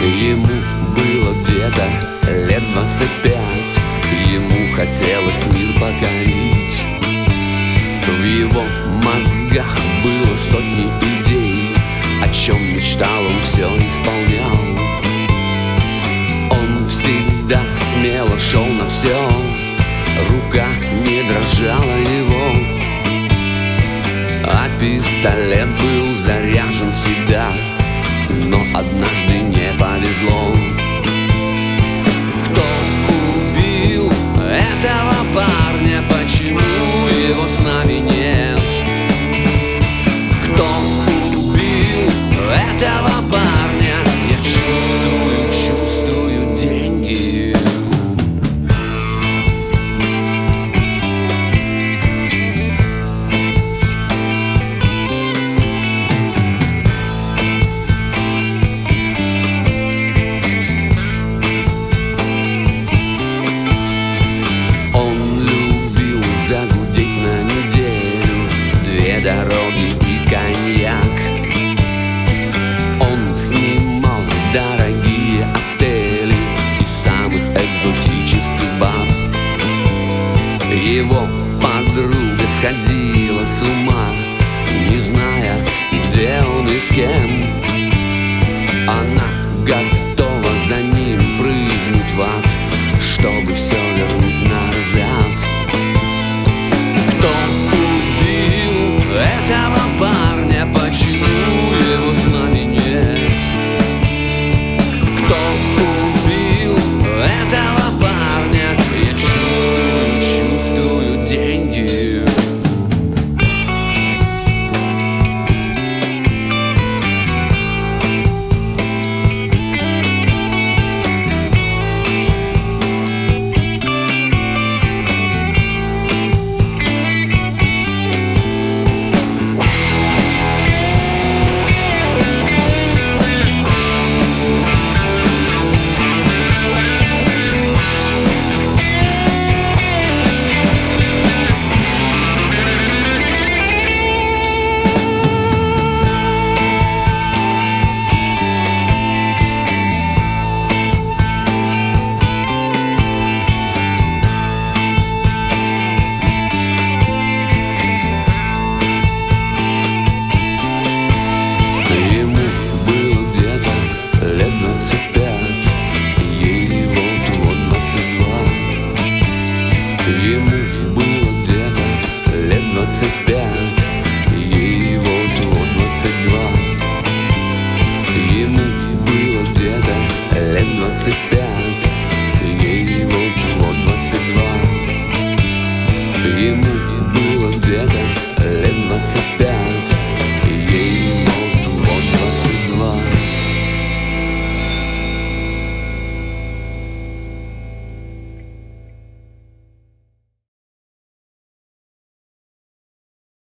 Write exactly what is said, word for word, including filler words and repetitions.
Ему было где-то лет двадцать пять. Ему хотелось мир покорить. В его мозгах было сотни идей. О чем мечтал, он все исполнял. Он всегда смело шел на все. Рука не дрожала его, а пистолет был заряжен всегда. Но однажды не повезло. Кто убил этого парня? Почему его с нами нет? Кто убил этого парня? Я чувствую, чувствую деньги. Загудеть на неделю, две дороги и коньяк. Он снимал дорогие отели и самых экзотических баб. Его подруга сходила